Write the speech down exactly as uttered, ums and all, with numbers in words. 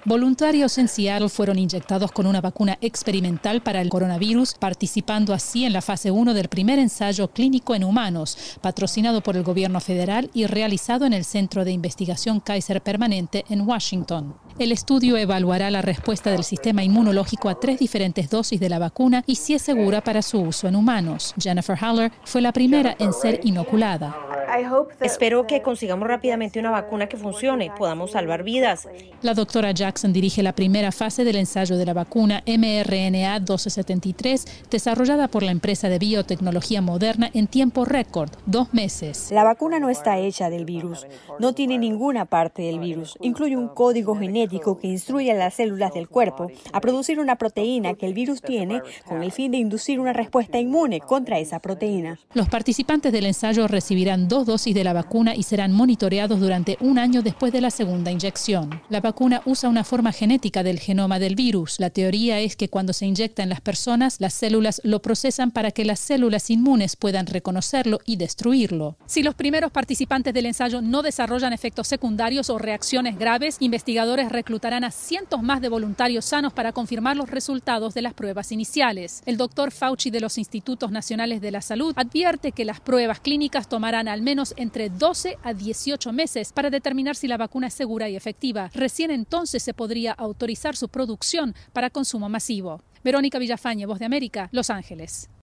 Voluntarios en Seattle fueron inyectados con una vacuna experimental para el coronavirus, participando así en la fase uno del primer ensayo clínico en humanos, patrocinado por el gobierno federal y realizado en el Centro de Investigación Kaiser Permanente en Washington. El estudio evaluará la respuesta del sistema inmunológico a tres diferentes dosis de la vacuna y si es segura para su uso en humanos. Jennifer Haller fue la primera en ser inoculada. Espero que consigamos rápidamente una vacuna que funcione y podamos salvar vidas. La doctora Jackson dirige la primera fase del ensayo de la vacuna eme erre ene a doce setenta y tres, desarrollada por la empresa de biotecnología Moderna en tiempo récord, dos meses. La vacuna no está hecha del virus, no tiene ninguna parte del virus. Incluye un código genético que instruye a las células del cuerpo a producir una proteína que el virus tiene con el fin de inducir una respuesta inmune contra esa proteína. Los participantes del ensayo recibirán dos dosis de la vacuna y serán monitoreados durante un año después de la segunda inyección. La vacuna usa una forma genética del genoma del virus. La teoría es que cuando se inyecta en las personas, las células lo procesan para que las células inmunes puedan reconocerlo y destruirlo. Si los primeros participantes del ensayo no desarrollan efectos secundarios o reacciones graves, investigadores reclutarán a cientos más de voluntarios sanos para confirmar los resultados de las pruebas iniciales. El doctor Fauci de los Institutos Nacionales de la Salud advierte que las pruebas clínicas tomarán al menos entre doce a dieciocho meses para determinar si la vacuna es segura y efectiva. Recién entonces se podría autorizar su producción para consumo masivo. Verónica Villafañe, Voz de América, Los Ángeles.